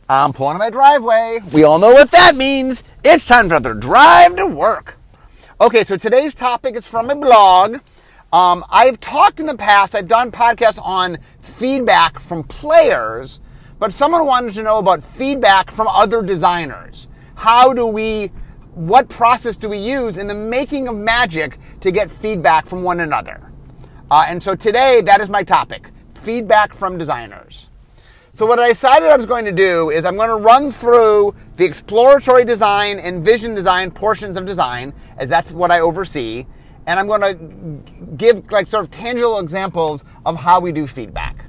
I'm pulling in my driveway. We all know what that means. It's time for another drive to work. Okay, so today's topic is from a blog. I've talked in the past, I've done podcasts on feedback from players, but someone wanted to know about feedback from other designers. What process do we use in the making of Magic to get feedback from one another? And so today, that is my topic, feedback from designers. So what I decided I was going to do is I'm going to run through the exploratory design and vision design portions of design, as that's what I oversee, and I'm going to give sort of tangible examples of how we do feedback.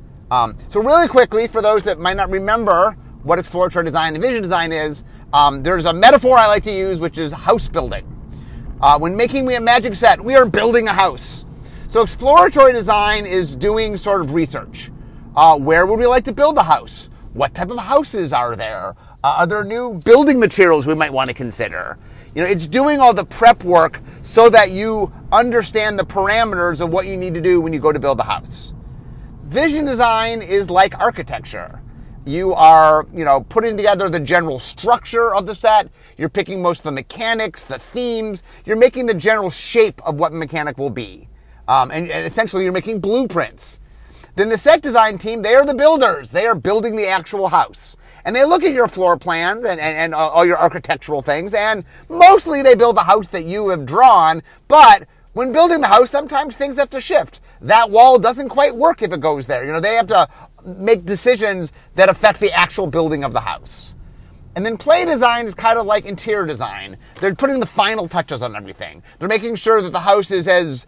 So really quickly, for those that might not remember what exploratory design and vision design is, there's a metaphor I like to use, which is house building. When making me a Magic set, we are building a house. So exploratory design is doing sort of research. Where would we like to build a house? What type of houses are there? Are there new building materials we might want to consider? It's doing all the prep work so that you understand the parameters of what you need to do when you go to build a house. Vision design is like architecture. You are, putting together the general structure of the set. You're picking most of the mechanics, the themes. You're making the general shape of what the mechanic will be. And essentially, you're making blueprints. Then the set design team, they are the builders. They are building the actual house. And they look at your floor plans and all your architectural things, and mostly they build the house that you have drawn, but when building the house, sometimes things have to shift. That wall doesn't quite work if it goes there. They have to make decisions that affect the actual building of the house. And then play design is kind of like interior design. They're putting the final touches on everything. They're making sure that the house is as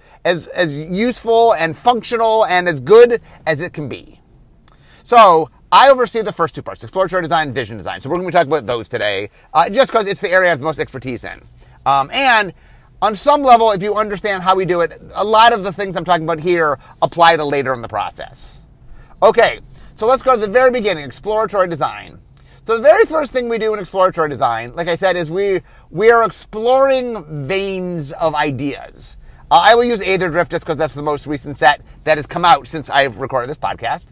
useful and functional and as good as it can be. So I oversee the first two parts, exploratory design and vision design. So we're going to be talking about those today, just because it's the area I have the most expertise in. And on some level, if you understand how we do it, a lot of the things I'm talking about here apply to later in the process. Okay, so let's go to the very beginning, exploratory design. So the very first thing we do in exploratory design, like I said, is we are exploring veins of ideas. I will use Aether Drift just because that's the most recent set that has come out since I've recorded this podcast.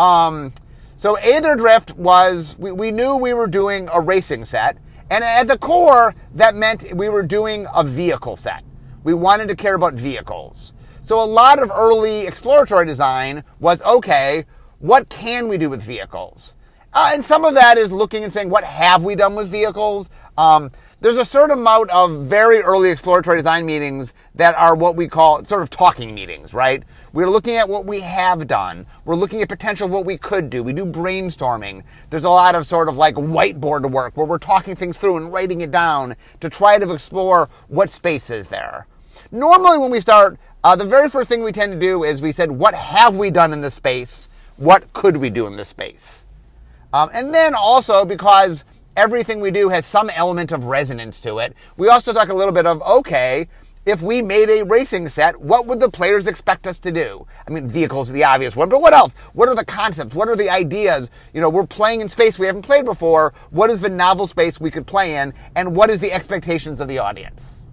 So Aether Drift was, we knew we were doing a racing set, and at the core, that meant we were doing a vehicle set. We wanted to care about vehicles. So a lot of early exploratory design was, okay, what can we do with vehicles? And some of that is looking and saying, what have we done with vehicles? There's a certain amount of very early exploratory design meetings that are what we call sort of talking meetings, right? We're looking at what we have done. We're looking at potential of what we could do. We do brainstorming. There's a lot of sort of like whiteboard work where we're talking things through and writing it down to try to explore what space is there. Normally when we start, the very first thing we tend to do is we said, what have we done in this space? What could we do in this space? And then also, because everything we do has some element of resonance to it, we also talk a little bit of, okay, if we made a racing set, what would the players expect us to do? I mean, vehicles are the obvious one, but what else? What are the concepts? What are the ideas? We're playing in space we haven't played before. What is the novel space we could play in? And what is the expectations of the audience?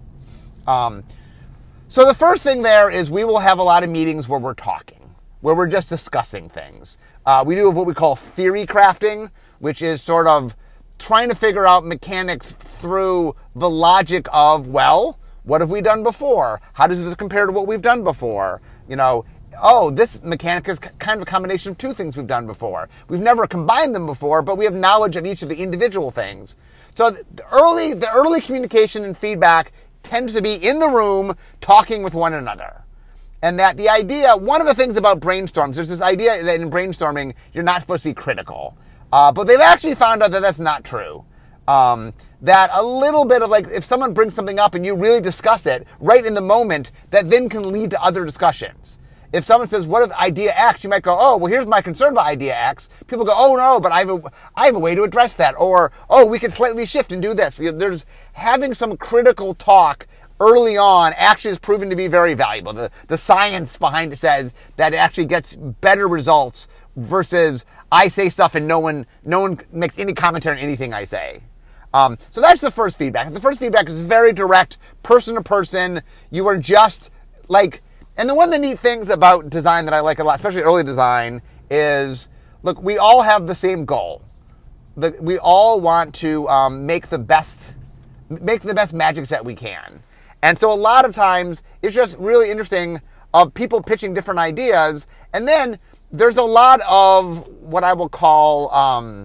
So the first thing there is we will have a lot of meetings where we're talking, where we're just discussing things. We do what we call theory crafting, which is sort of trying to figure out mechanics through the logic of, well, what have we done before? How does this compare to what we've done before? This mechanic is kind of a combination of two things we've done before. We've never combined them before, but we have knowledge of each of the individual things. So the early communication and feedback tends to be in the room talking with one another. And that the idea, one of the things about brainstorms, there's this idea that in brainstorming, you're not supposed to be critical. But they've actually found out that that's not true. That a little bit of if someone brings something up and you really discuss it right in the moment, that then can lead to other discussions. If someone says, what if idea X, you might go, oh, well, here's my concern about idea X. People go, oh, no, but I have a way to address that. Or, oh, we can slightly shift and do this. There's having some critical talk early on actually is proven to be very valuable. The science behind it says that it actually gets better results versus I say stuff and no one makes any commentary on anything I say. So that's the first feedback. The first feedback is very direct, person to person. You are just and one of the neat things about design that I like a lot, especially early design, is, look, we all have the same goal. we all want to make the best magic set we can. And so a lot of times it's just really interesting of people pitching different ideas. And then there's a lot of what I will call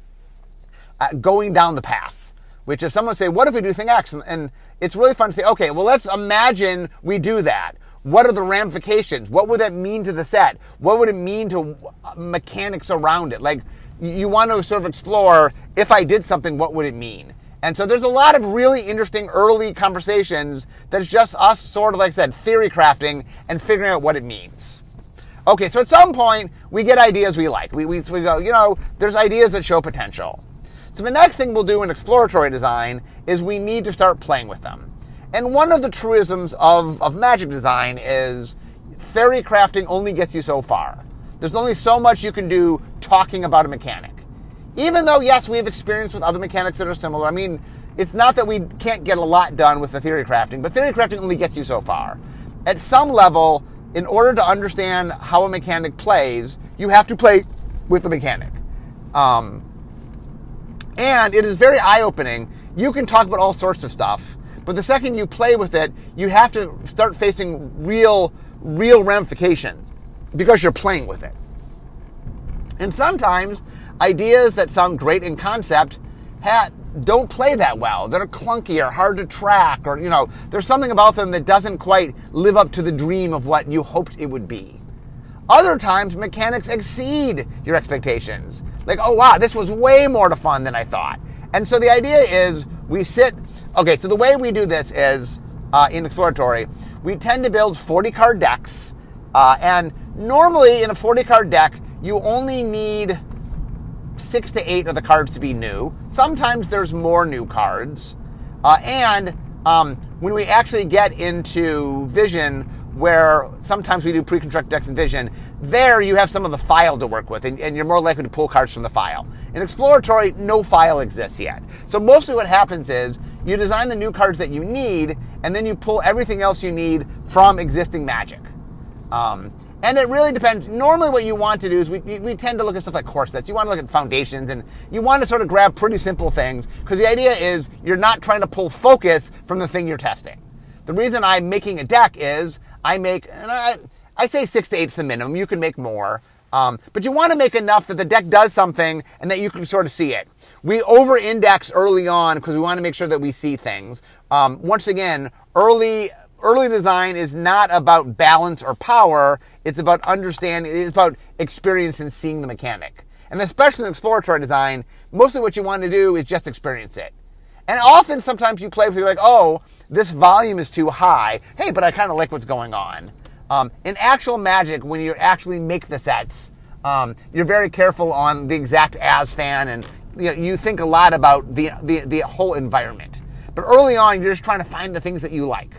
going down the path, which is someone say, what if we do thing X? And it's really fun to say, okay, well, let's imagine we do that. What are the ramifications? What would that mean to the set? What would it mean to mechanics around it? Like, you want to sort of explore, if I did something, what would it mean? And so there's a lot of really interesting early conversations that's just us sort of, like I said, theory crafting and figuring out what it means. Okay, so at some point, we get ideas we like. We go, there's ideas that show potential. So the next thing we'll do in exploratory design is we need to start playing with them. And one of the truisms of magic design is theory crafting only gets you so far. There's only so much you can do talking about a mechanic. Even though, yes, we have experience with other mechanics that are similar. I mean, it's not that we can't get a lot done with the theory crafting, but theory crafting only gets you so far. At some level, in order to understand how a mechanic plays, you have to play with the mechanic. And it is very eye-opening. You can talk about all sorts of stuff, but the second you play with it, you have to start facing real ramifications because you're playing with it. And sometimes ideas that sound great in concept don't play that well. They're clunky or hard to track, or there's something about them that doesn't quite live up to the dream of what you hoped it would be. Other times, mechanics exceed your expectations. Like, oh wow, this was way more fun than I thought. And so the idea is so the way we do this is, in exploratory, we tend to build 40-card decks, and normally in a 40-card deck, you only need 6 to 8 of the cards to be new. Sometimes there's more new cards. And when we actually get into Vision, where sometimes we do pre-construct decks in Vision, there you have some of the file to work with, and you're more likely to pull cards from the file. In Exploratory, no file exists yet. So mostly what happens is you design the new cards that you need, and then you pull everything else you need from existing magic. And it really depends. Normally what you want to do is we tend to look at stuff like core sets. You want to look at foundations, and you want to sort of grab pretty simple things, because the idea is you're not trying to pull focus from the thing you're testing. The reason I'm making a deck is I say 6 to 8 is the minimum. You can make more. But you want to make enough that the deck does something and that you can sort of see it. We over-index early on because we want to make sure that we see things. Once again, early design is not about balance or power. It's about understanding. It's about experience and seeing the mechanic. And especially in exploratory design, mostly what you want to do is just experience it. And often, sometimes you play with, you're like, oh, this volume is too high. Hey, but I kind of like what's going on. In actual Magic, when you actually make the sets, you're very careful on the exact as-fan, and you think a lot about the whole environment. But early on, you're just trying to find the things that you like.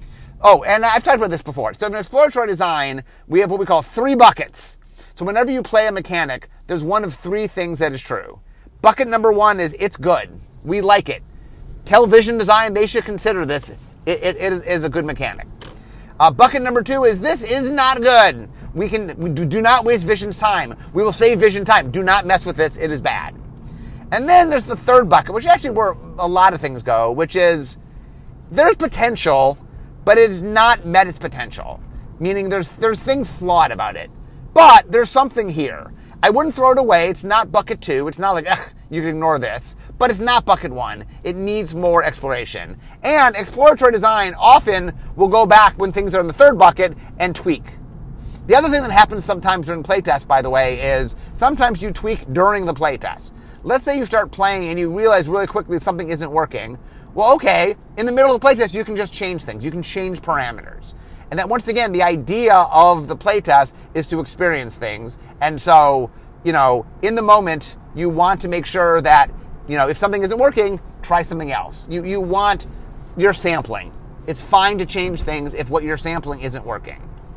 Oh, and I've talked about this before. So in exploratory design, we have what we call 3 buckets. So whenever you play a mechanic, there's one of 3 things that is true. Bucket number 1 is it's good. We like it. Tell Vision Design they should consider this. It is a good mechanic. Bucket number 2 is this is not good. We do not waste Vision's time. We will save Vision time. Do not mess with this. It is bad. And then there's the 3rd bucket, which actually where a lot of things go, which is there's potential, but it has not met its potential. Meaning there's things flawed about it. But there's something here. I wouldn't throw it away. It's not bucket 2. It's not like, you can ignore this. But it's not bucket 1. It needs more exploration. And exploratory design often will go back when things are in the 3rd bucket and tweak. The other thing that happens sometimes during playtest, by the way, is sometimes you tweak during the playtest. Let's say you start playing and you realize really quickly something isn't working. Well, okay, in the middle of the playtest, you can just change things. You can change parameters. And that, once again, the idea of the playtest is to experience things. And so, in the moment, you want to make sure that, if something isn't working, try something else. You want your sampling. It's fine to change things if what you're sampling isn't working.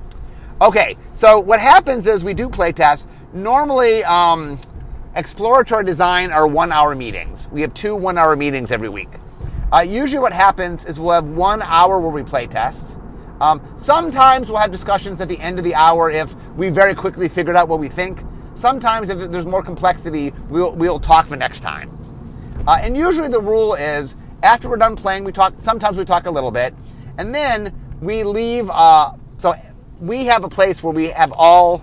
Okay, so what happens is we do playtests. Normally, exploratory design are 1-hour meetings. We have 2 1-hour meetings every week. Usually what happens is we'll have 1 hour where we playtest. Sometimes we'll have discussions at the end of the hour if we very quickly figured out what we think. Sometimes if there's more complexity, we'll talk the next time. And usually the rule is, after we're done playing, sometimes we talk a little bit, and then we leave, so we have a place where we have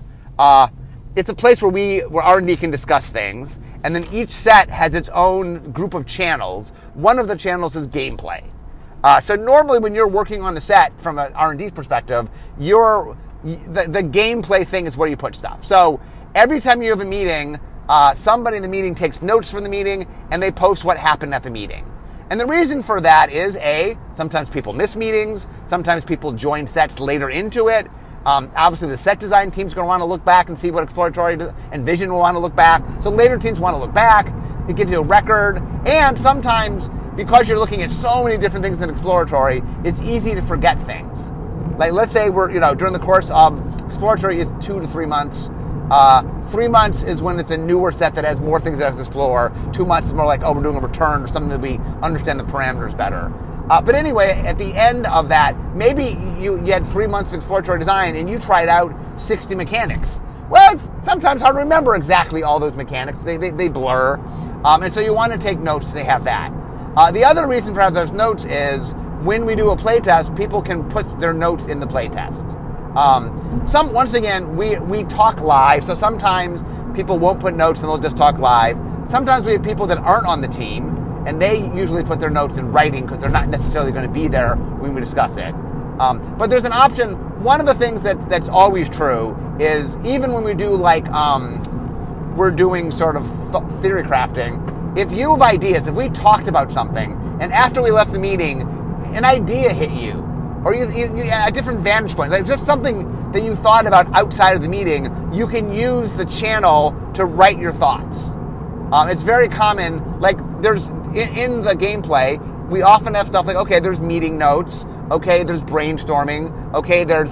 it's a place where R&D can discuss things, and then each set has its own group of channels. One of the channels is gameplay. So normally when you're working on the set from an R&D perspective, the gameplay thing is where you put stuff. So every time you have a meeting, somebody in the meeting takes notes from the meeting and they post what happened at the meeting. And the reason for that is, sometimes people miss meetings, sometimes people join sets later into it. Obviously the set design team's going to want to look back and see what exploratory and vision will want to look back. So later teams want to look back. It gives you a record. And sometimes, because you're looking at so many different things in exploratory, it's easy to forget things. Like, let's say during the course of exploratory is 2 to 3 months. 3 months is when it's a newer set that has more things that have to explore. 2 months is more like, we're doing a return or something that we understand the parameters better. But anyway, at the end of that, maybe you had 3 months of exploratory design and you tried out 60 mechanics. Well, it's sometimes hard to remember exactly all those mechanics. They blur. And so you want to take notes so they have that. The other reason for having those notes is when we do a playtest, people can put their notes in the playtest. Once again, we talk live, so sometimes people won't put notes and they'll just talk live. Sometimes we have people that aren't on the team, and they usually put their notes in writing because they're not necessarily going to be there when we discuss it. But there's an option. One of the things that's always true is, even when we do we're doing sort of theory crafting, if you have ideas, if we talked about something, and after we left the meeting, an idea hit you, or you a different vantage point, like just something that you thought about outside of the meeting, you can use the channel to write your thoughts. It's very common, like there's, in the gameplay, we often have stuff like, okay, there's meeting notes, okay, there's brainstorming, okay, there's,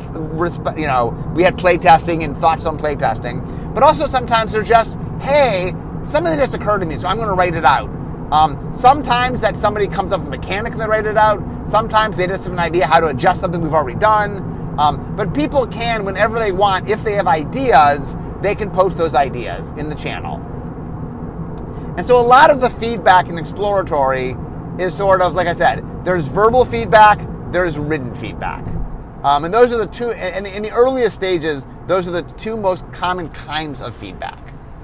we had playtesting and thoughts on playtesting, but also sometimes there's just, hey, something that just occurred to me, so I'm going to write it out. Sometimes that somebody comes up with a mechanic and they write it out. Sometimes they just have an idea how to adjust something we've already done. But people can, whenever they want, if they have ideas, they can post those ideas in the channel. And so a lot of the feedback in exploratory is sort of, like I said, there's verbal feedback, there's written feedback. And those are the two, in the earliest stages, those are the two most common kinds of feedback.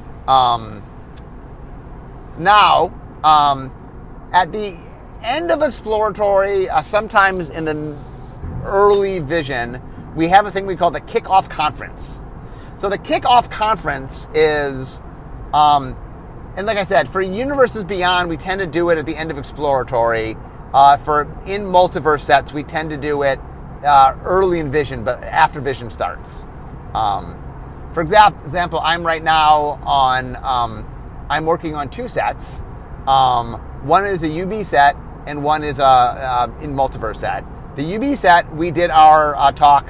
Now, at the end of exploratory, sometimes in the early vision, we have a thing we call the kickoff conference. So the kickoff conference is, and like I said, for Universes Beyond, we tend to do it at the end of exploratory. In multiverse sets, we tend to do it early in vision, but after vision starts. For example, I'm right now I'm working on 2 sets. One is a UB set, and one is a in multiverse set. The UB set, we did our talk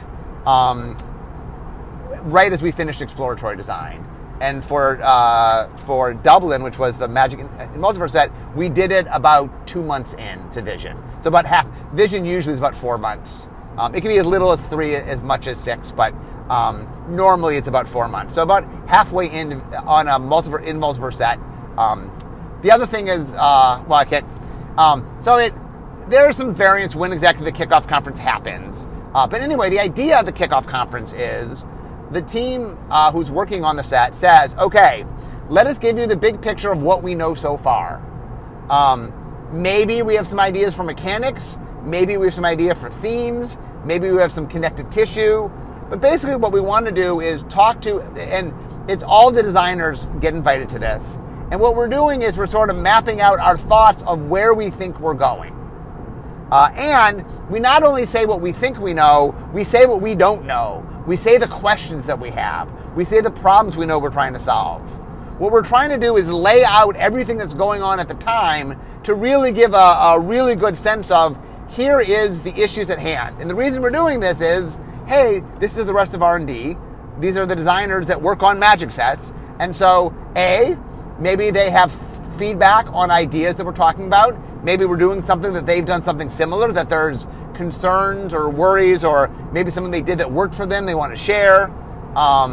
right as we finished exploratory design. And for Dublin, which was the Magic in Multiverse set, we did it about 2 months into Vision. So about half. Vision usually is about 4 months. It can be as little as 3, as much as 6, but normally it's about 4 months. So about halfway in on a multiverse set. The other thing is, I can't. There are some variants when exactly the kickoff conference happens. But anyway, the idea of the kickoff conference is the team who's working on the set says, okay, let us give you the big picture of what we know so far. Maybe we have some ideas for mechanics. Maybe we have some idea for themes. Maybe we have some connective tissue. But basically what we want to do is talk to, and it's all the designers get invited to this. And what we're doing is we're sort of mapping out our thoughts of where we think we're going. And we not only say what we think we know, we say what we don't know. We say the questions that we have. We say the problems we know we're trying to solve. What we're trying to do is lay out everything that's going on at the time to really give a really good sense of, here is the issues at hand. And the reason we're doing this is, hey, this is the rest of R&D. These are the designers that work on Magic sets. And so, maybe they have feedback on ideas that we're talking about. Maybe we're doing something that they've done something similar, that there's concerns or worries, or maybe something they did that worked for them they want to share.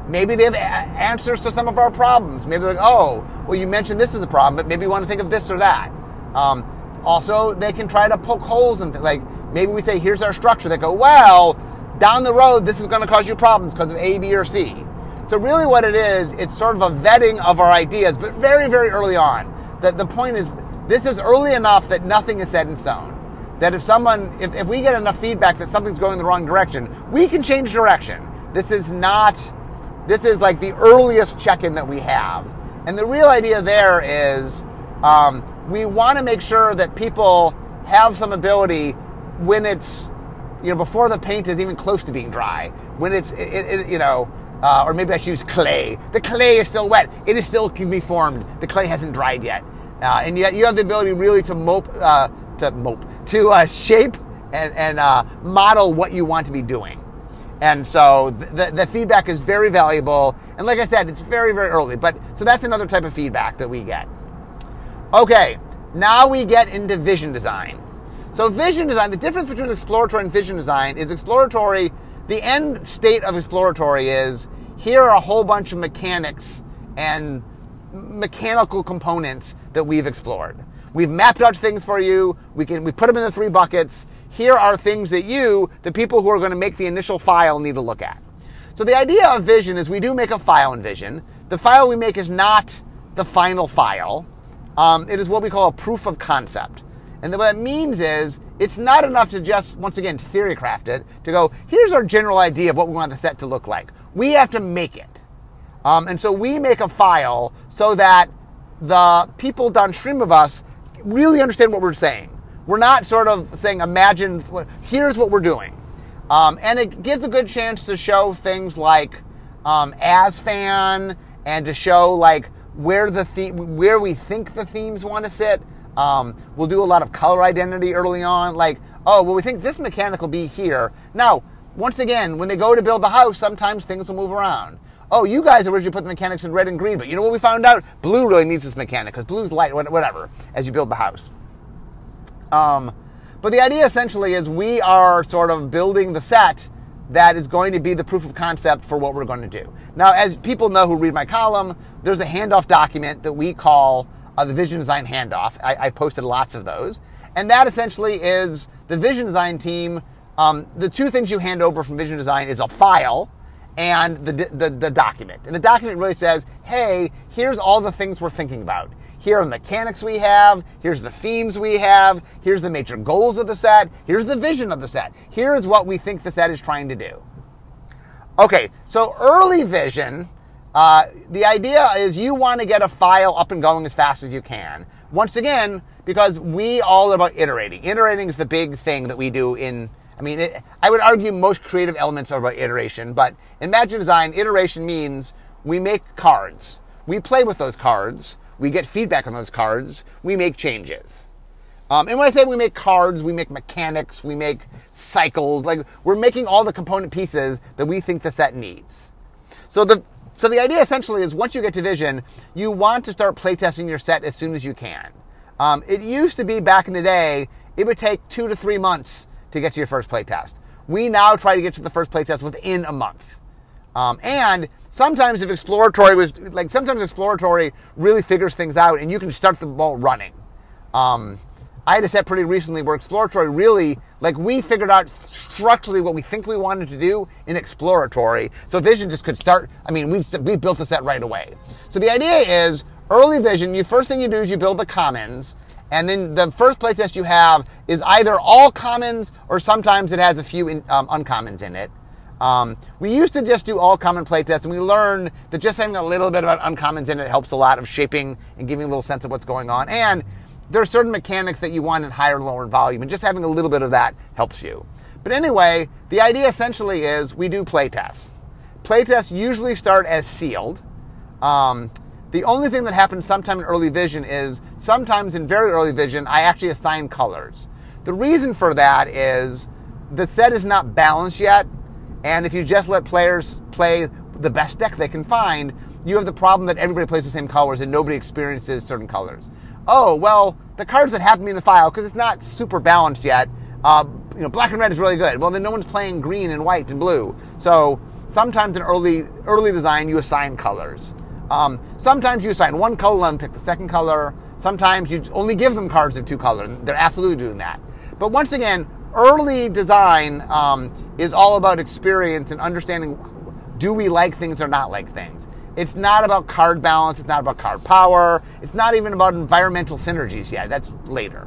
Maybe they have answers to some of our problems. Maybe they're like, oh, well, you mentioned this is a problem, but maybe you want to think of this or that. Also, they can try to poke holes in things. Like, maybe we say, here's our structure. They go, well, down the road, this is going to cause you problems because of A, B, or C. So really what it is, it's sort of a vetting of our ideas, but very, very early on. The point is, this is early enough that nothing is set in stone. That if we get enough feedback that something's going the wrong direction, we can change direction. This is like the earliest check-in that we have. And the real idea there is we want to make sure that people have some ability when it's, before the paint is even close to being dry, when it's, or maybe I should use clay. The clay is still wet. It is still can be formed. The clay hasn't dried yet. And yet you have the ability really to shape and model what you want to be doing. And so the feedback is very valuable. And like I said, it's very, very early. So that's another type of feedback that we get. Okay, now we get into vision design. So vision design, the difference between exploratory and vision design is exploratory, the end state of exploratory is, here are a whole bunch of mechanics and mechanical components that we've explored. We've mapped out things for you. We put them in the 3 buckets. Here are things that the people who are going to make the initial file, need to look at. So the idea of vision is we do make a file in Vision. The file we make is not the final file. It is what we call a proof of concept. And what that means is it's not enough to just, once again, theory craft it, to go, here's our general idea of what we want the set to look like. We have to make it. And so we make a file so that the people downstream of us really understand what we're saying. We're not sort of saying, imagine, here's what we're doing. And it gives a good chance to show things like ASFAN, and to show like where we think the themes want to sit. We'll do a lot of color identity early on, like, oh, well, we think this mechanic will be here. Now, once again, when they go to build the house, sometimes things will move around. Oh, you guys originally put the mechanics in red and green, but you know what we found out? Blue really needs this mechanic, because blue's light, whatever, as you build the house. But the idea essentially is we are sort of building the set that is going to be the proof of concept for what we're going to do. Now, as people know who read my column, there's a handoff document that we call the Vision Design Handoff. I posted lots of those. And that essentially is the Vision Design team. The 2 things you hand over from Vision Design is a file and the document. And the document really says, hey, here's all the things we're thinking about. Here are the mechanics we have. Here's the themes we have. Here's the major goals of the set. Here's the vision of the set. Here's what we think the set is trying to do. Okay, so early vision, the idea is you want to get a file up and going as fast as you can. Once again, because we all about iterating. Iterating is the big thing that we do I would argue most creative elements are about iteration, but in Magic Design, iteration means we make cards. We play with those cards. We get feedback on those cards. We make changes. And when I say we make cards, we make mechanics, we make cycles. Like, we're making all the component pieces that we think the set needs. So the idea essentially is once you get to Vision, you want to start playtesting your set as soon as you can. It used to be back in the day, it would take 2 to 3 months to get to your first playtest. We now try to get to the first playtest within a month. And sometimes if exploratory sometimes exploratory really figures things out and you can start the ball running. I had a set pretty recently where exploratory really, we figured out structurally what we think we wanted to do in exploratory. So Vision just could start, we built the set right away. So the idea is, early Vision, the first thing you do is you build the commons, and then the first playtest you have is either all commons or sometimes it has a few uncommons in it. We used to just do all common playtests, and we learned that just having a little bit about uncommons in it helps a lot of shaping and giving a little sense of what's going on. And there are certain mechanics that you want in higher and lower volume, and just having a little bit of that helps you. But anyway, the idea essentially is we do playtests. Playtests usually start as sealed. The only thing that happens sometime in early Vision is sometimes in very early Vision, I actually assign colors. The reason for that is the set is not balanced yet. And if you just let players play the best deck they can find, you have the problem that everybody plays the same colors and nobody experiences certain colors. Oh, well, the cards that happen to be in the file, because it's not super balanced yet, black and red is really good. Well, then no one's playing green and white and blue. So sometimes in early design you assign colors. Sometimes you assign one color and pick the second color. Sometimes you only give them cards of 2 colors. They're absolutely doing that. But once again, early design is all about experience and understanding, do we like things or not like things? It's not about card balance. It's not about card power. It's not even about environmental synergies yet. That's later.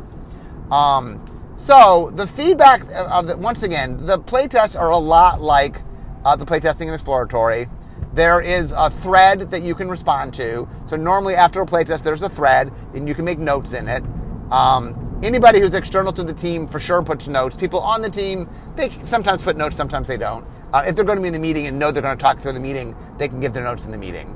So the feedback once again, the playtests are a lot like the playtesting in Exploratory. There is a thread that you can respond to. So normally after a playtest, there's a thread, and you can make notes in it. Anybody who's external to the team for sure puts notes. People on the team, they sometimes put notes, sometimes they don't. If they're going to be in the meeting and know they're going to talk through the meeting, they can give their notes in the meeting.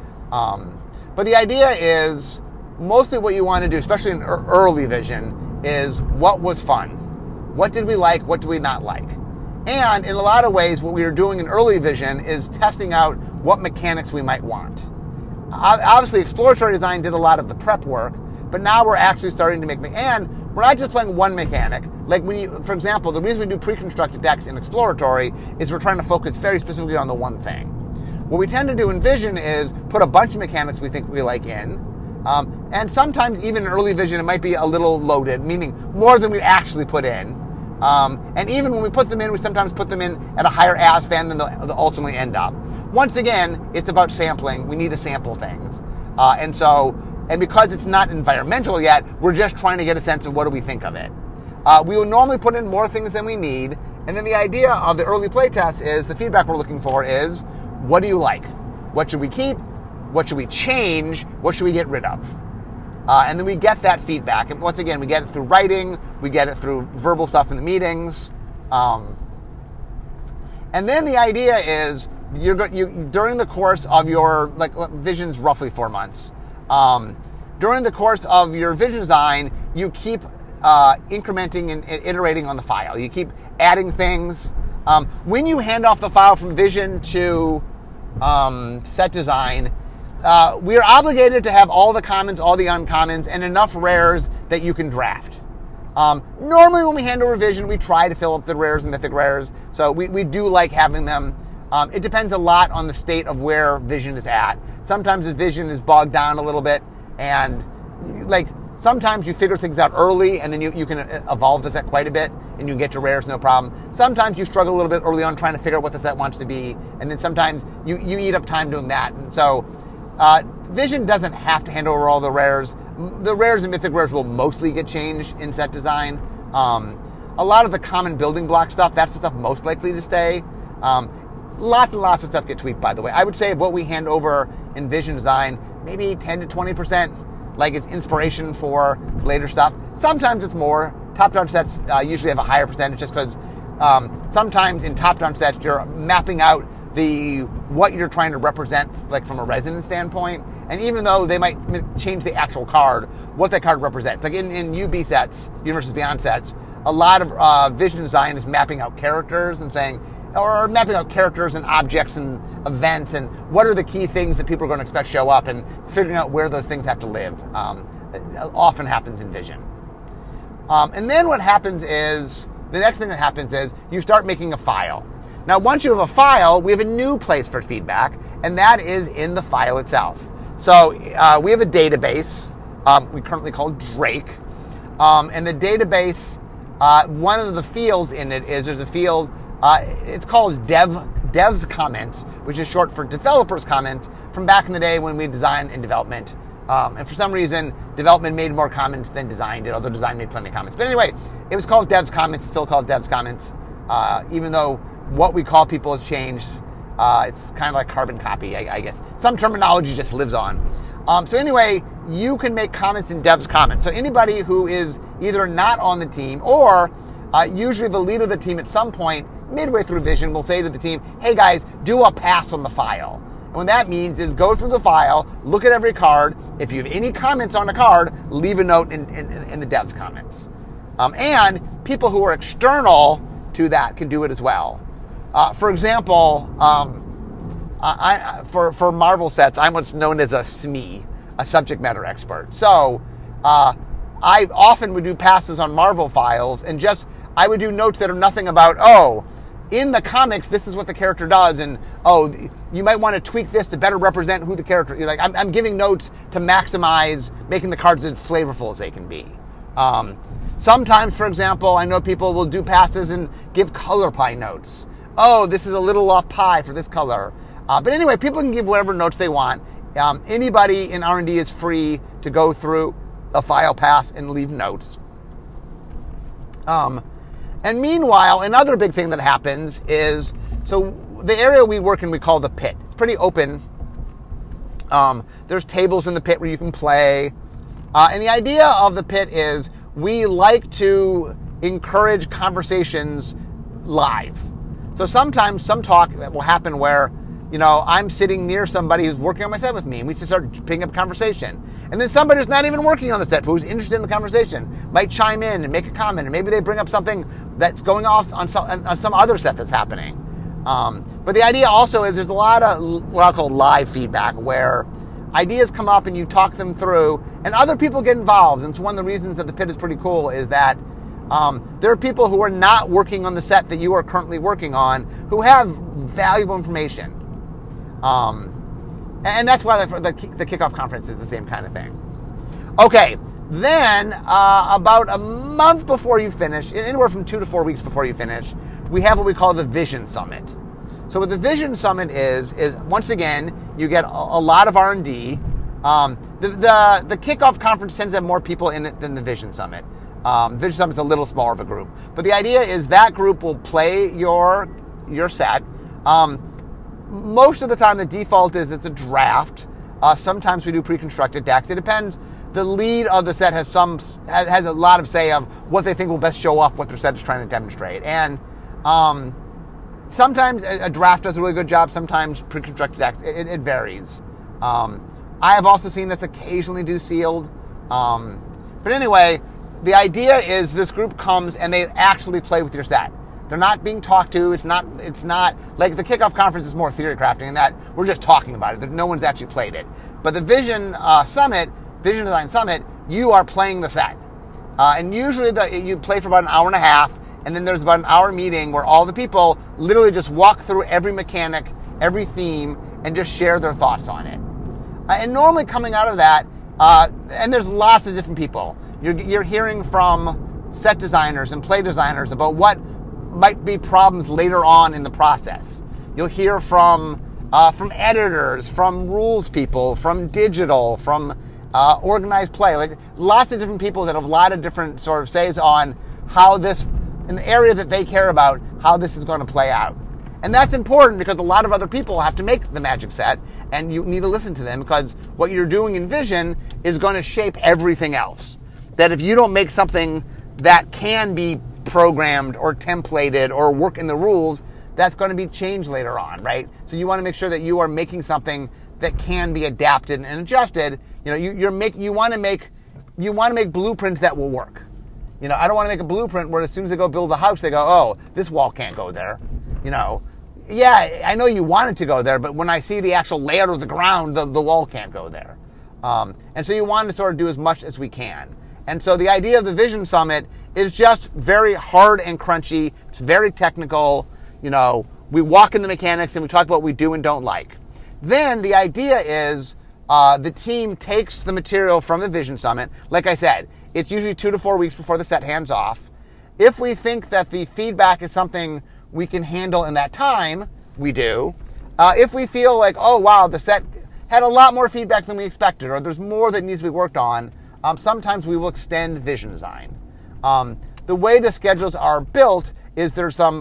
But the idea is mostly what you want to do, especially in early vision, is what was fun. What did we like? What did we not like? And in a lot of ways, what we are doing in early vision is testing out what mechanics we might want. Obviously, exploratory design did a lot of the prep work, but now we're actually starting to and we're not just playing one mechanic. Like for example, the reason we do pre-constructed decks in exploratory is we're trying to focus very specifically on the one thing. What we tend to do in vision is put a bunch of mechanics we think we like in, and sometimes even in early vision it might be a little loaded, meaning more than we actually put in. And even when we put them in, we sometimes put them in at a higher ASVAN than they'll ultimately end up. Once again, it's about sampling. We need to sample things. And because it's not environmental yet, we're just trying to get a sense of what do we think of it. We will normally put in more things than we need. And then the idea of the early playtest is, the feedback we're looking for is, what do you like? What should we keep? What should we change? What should we get rid of? And then we get that feedback. And once again, we get it through writing. We get it through verbal stuff in the meetings. And then the idea is, during the course of your, vision's roughly 4 months. During the course of your vision design, you keep incrementing and iterating on the file. You keep adding things. When you hand off the file from vision to set design, we are obligated to have all the commons, all the uncommons, and enough rares that you can draft. Normally when we hand over vision, we try to fill up the rares and mythic rares, so we do like having them. It depends a lot on the state of where vision is at. Sometimes the vision is bogged down a little bit, and sometimes you figure things out early, and then you can evolve the set quite a bit, and you can get to rares no problem. Sometimes you struggle a little bit early on trying to figure out what the set wants to be, and then sometimes you eat up time doing that. And so vision doesn't have to hand over all the rares. The rares and mythic rares will mostly get changed in set design. A lot of the common building block stuff, that's the stuff most likely to stay. Lots and lots of stuff get tweaked, by the way. I would say what we hand over in vision design, maybe 10 to 20%, is inspiration for later stuff. Sometimes it's more. Top-down sets usually have a higher percentage just because sometimes in top-down sets you're mapping out what you're trying to represent, from a resonance standpoint. And even though they might change the actual card, what that card represents. In UB sets, Universes Beyond sets, a lot of vision design is mapping out characters and or mapping out characters and objects and events and what are the key things that people are going to expect show up, and figuring out where those things have to live. It often happens in vision. And then what happens is, the next thing that happens is you start making a file. Now, once you have a file, we have a new place for feedback, and that is in the file itself. So we have a database we currently call Drake. And the database, one of the fields in it is, there's a field, it's called dev's comments, which is short for developers' comments, from back in the day when we designed in development. And for some reason, development made more comments than design did, although design made plenty of comments. But anyway, it was called dev's comments. It's still called dev's comments, even though what we call people has changed. It's kind of like carbon copy, I guess. Some terminology just lives on. So anyway, you can make comments in dev's comments. So anybody who is either not on the team or usually the leader of the team at some point midway through vision will say to the team, hey guys, do a pass on the file. And what that means is go through the file, look at every card. If you have any comments on a card, leave a note in the dev's comments. And people who are external to that can do it as well. For example, for Marvel sets, I'm what's known as a SME, a subject matter expert. So I often would do passes on Marvel files, and I would do notes that are nothing about, in the comics, this is what the character does, and you might want to tweak this to better represent who the character is. Like, I'm giving notes to maximize making the cards as flavorful as they can be. Sometimes, for example, I know people will do passes and give color pie notes. Oh, this is a little off pie for this color. But anyway, people can give whatever notes they want. Anybody in R&D is free to go through a file pass and leave notes. And meanwhile, another big thing that happens is, so the area we work in we call the pit. It's pretty open. There's tables in the pit where you can play. And the idea of the pit is we like to encourage conversations live. So sometimes some talk will happen where, I'm sitting near somebody who's working on my set with me, and we just start picking up conversation. And then somebody who's not even working on the set, who's interested in the conversation, might chime in and make a comment, or maybe they bring up something that's going off on some other set that's happening. But the idea also is there's a lot of what I'll call live feedback, where ideas come up and you talk them through, and other people get involved. And so one of the reasons that the pit is pretty cool is that there are people who are not working on the set that you are currently working on who have valuable information. And that's why the kickoff conference is the same kind of thing. Okay, then about a month before you finish, anywhere from 2 to 4 weeks before you finish, we have what we call the Vision Summit. So what the Vision Summit is once again, you get a lot of R&D. The kickoff conference tends to have more people in it than the Vision Summit. Vision Summit's a little smaller of a group. But the idea is that group will play your set. Most of the time, the default is it's a draft. Sometimes we do pre-constructed decks. It depends. The lead of the set has a lot of say of what they think will best show off what their set is trying to demonstrate. And sometimes a draft does a really good job. Sometimes pre-constructed decks. It varies. I have also seen this occasionally do sealed. But anyway, the idea is this group comes and they actually play with your set. They're not being talked to. It's not like the kickoff conference is more theory crafting in that we're just talking about it. No one's actually played it. But the Vision Design Summit, you are playing the set. And usually you play for about an hour and a half, and then there's about an hour meeting where all the people literally just walk through every mechanic, every theme, and just share their thoughts on it. And normally coming out of that, and there's lots of different people. You're hearing from set designers and play designers about what might be problems later on in the process. You'll hear from editors, from rules people, from digital, from organized play, like lots of different people that have a lot of different sort of says on how this, in the area that they care about, how this is going to play out. And that's important because a lot of other people have to make the Magic set, and you need to listen to them because what you're doing in Vision is going to shape everything else. That if you don't make something that can be programmed or templated or work in the rules, that's going to be changed later on, right? So you want to make sure that you are making something that can be adapted and adjusted. You want to make blueprints that will work. I don't want to make a blueprint where as soon as they go build a house, they go, oh, this wall can't go there. Yeah, I know you want it to go there, but when I see the actual layout of the ground, the wall can't go there. And so you want to sort of do as much as we can. And so the idea of the Vision Summit is just very hard and crunchy. It's very technical. We walk in the mechanics and we talk about what we do and don't like. Then the idea is the team takes the material from the Vision Summit. Like I said, it's usually 2 to 4 weeks before the set hands off. If we think that the feedback is something we can handle in that time, we do. If we feel like, oh, wow, the set had a lot more feedback than we expected, or there's more that needs to be worked on, sometimes we will extend Vision Design. The way the schedules are built is there's some,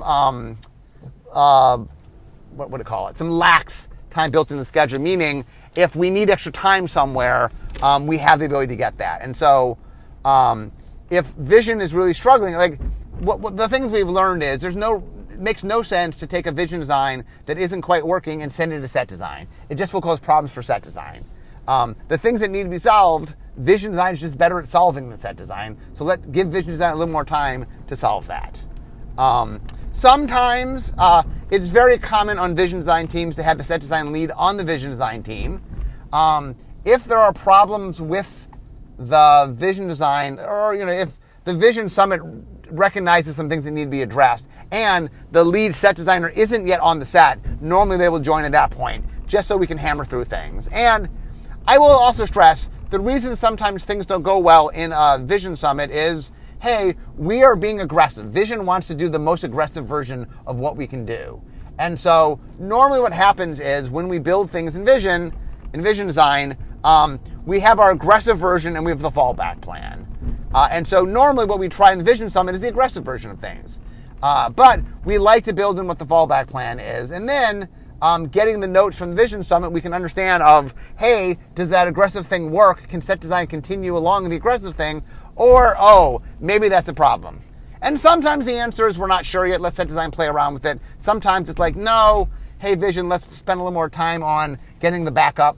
what would I call it? Some lax time built in the schedule, meaning if we need extra time somewhere, we have the ability to get that. And so if Vision is really struggling, like what the things we've learned is it makes no sense to take a Vision design that isn't quite working and send it to set design. It just will cause problems for set design. The things that need to be solved, Vision design is just better at solving than set design. So give Vision design a little more time to solve that. Sometimes it's very common on Vision design teams to have the set design lead on the Vision design team. If there are problems with the Vision design, or if the Vision Summit recognizes some things that need to be addressed, and the lead set designer isn't yet on the set, normally they will join at that point, just so we can hammer through things. And I will also stress, the reason sometimes things don't go well in a Vision Summit is, hey, we are being aggressive. Vision wants to do the most aggressive version of what we can do. And so normally what happens is when we build things in Vision Design, we have our aggressive version and we have the fallback plan. And so normally what we try in the Vision Summit is the aggressive version of things. But we like to build in what the fallback plan is. And then getting the notes from the Vision Summit, we can understand of, hey, does that aggressive thing work? Can set design continue along the aggressive thing? Or, oh, maybe that's a problem. And sometimes the answer is we're not sure yet. Let set design play around with it. Sometimes it's like, no, hey, Vision, let's spend a little more time on getting the backup.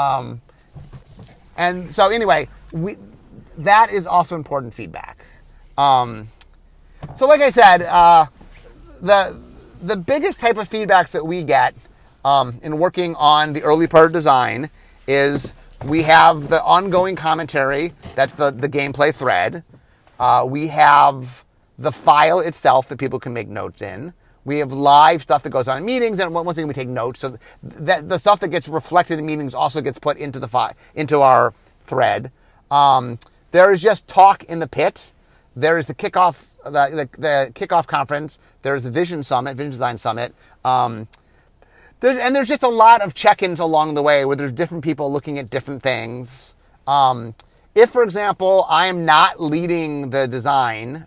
And so anyway, that is also important feedback. So like I said, the biggest type of feedbacks that we get in working on the early part of design is we have the ongoing commentary, that's the gameplay thread. We have the file itself that people can make notes in. We have live stuff that goes on in meetings, and once again we take notes. So that the stuff that gets reflected in meetings also gets put into into our thread. There is just talk in the pit. There is the kickoff, the kickoff conference. There's the Vision Design Summit. There's just a lot of check-ins along the way where there's different people looking at different things. If, for example, I am not leading the design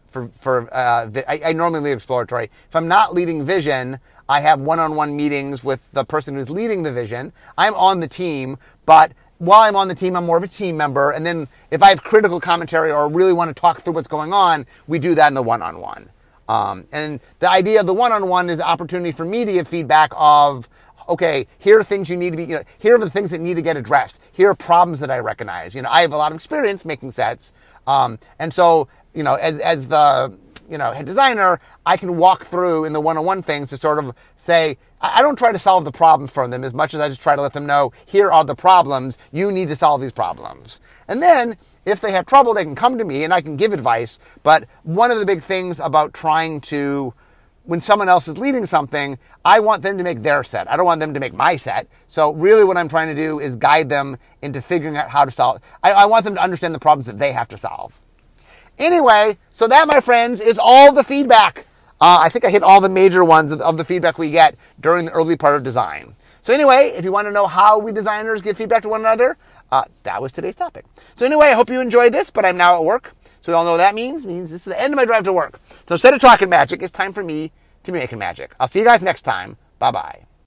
I normally lead exploratory. If I'm not leading Vision, I have one-on-one meetings with the person who's leading the Vision. I'm on the team, but while I'm on the team, I'm more of a team member. And then if I have critical commentary or really want to talk through what's going on, we do that in the one-on-one. And the idea of the one-on-one is the opportunity for me to give feedback of, okay, here are things you need to be, here are the things that need to get addressed. Here are problems that I recognize. I have a lot of experience making sets. And so, as the, head designer, I can walk through in the one-on-one things to sort of say, I don't try to solve the problem for them as much as I just try to let them know, here are the problems. You need to solve these problems. And then if they have trouble, they can come to me and I can give advice. But one of the big things about trying to, when someone else is leading something, I want them to make their set. I don't want them to make my set. So really what I'm trying to do is guide them into figuring out how to solve. I want them to understand the problems that they have to solve. Anyway, so that, my friends, is all the feedback. I think I hit all the major ones of the feedback we get during the early part of design. So anyway, if you want to know how we designers give feedback to one another, that was today's topic. So anyway, I hope you enjoyed this, but I'm now at work. So we all know what that means. It means this is the end of my drive to work. So instead of talking magic, it's time for me to be making magic. I'll see you guys next time. Bye-bye.